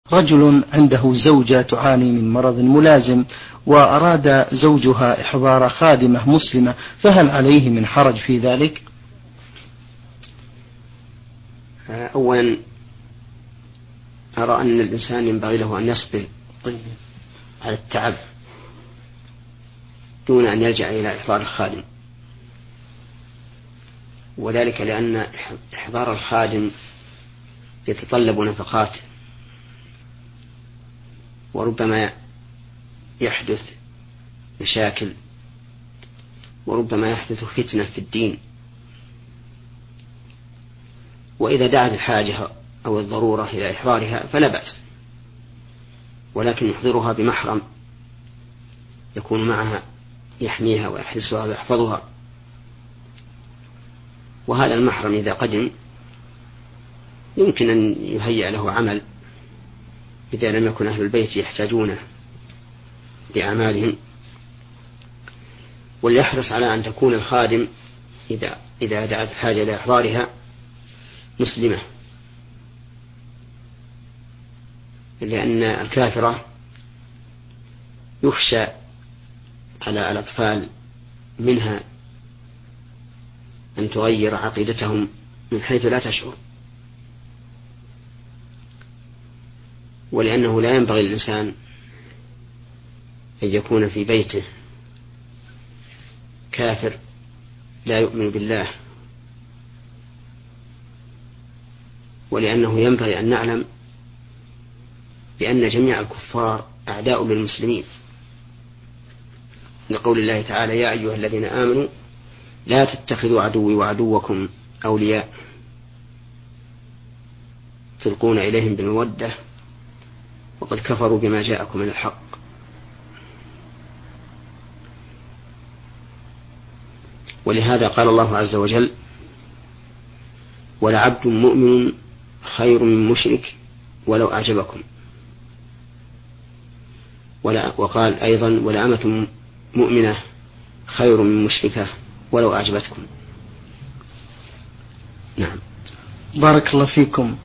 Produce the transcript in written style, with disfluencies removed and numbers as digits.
رجل عنده زوجة تعاني من مرض ملازم، وأراد زوجها إحضار خادمة مسلمة، فهل عليه من حرج في ذلك؟ أولا أرى أن الإنسان ينبغي له أن يصبر على التعب دون أن يلجأ إلى إحضار الخادم، وذلك لأن إحضار الخادم يتطلب نفقات، وربما يحدث مشاكل، وربما يحدث فتنة في الدين. وإذا دعت الحاجة أو الضرورة إلى إحضارها فلا بأس، ولكن يحضرها بمحرم يكون معها يحميها ويحرسها ويحفظها. وهذا المحرم إذا قدم يمكن أن يهيئ له عمل إذا لم يكن أهل البيت يحتاجونه لأعمالهم، وليحرص على أن تكون الخادم إذا دعت الحاجة إلى إحضارها مسلمة، لأن الكافرة يخشى على الأطفال منها أن تغير عقيدتهم من حيث لا تشعر، ولأنه لا ينبغي للإنسان أن يكون في بيته كافر لا يؤمن بالله، ولأنه ينبغي أن نعلم بأن جميع الكفار أعداء للمسلمين، لقول الله تعالى: يا أيها الذين آمنوا لا تتخذوا عدوي وعدوكم أولياء تلقون إليهم بالمودة وقد كفروا بما جاءكم من الحق. ولهذا قال الله عز وجل: ولعبد مؤمن خير من مشرك ولو أعجبكم. وقال أيضا: ولأمة مؤمنة خير من مشركة ولو أعجبتكم. نعم. بارك الله فيكم.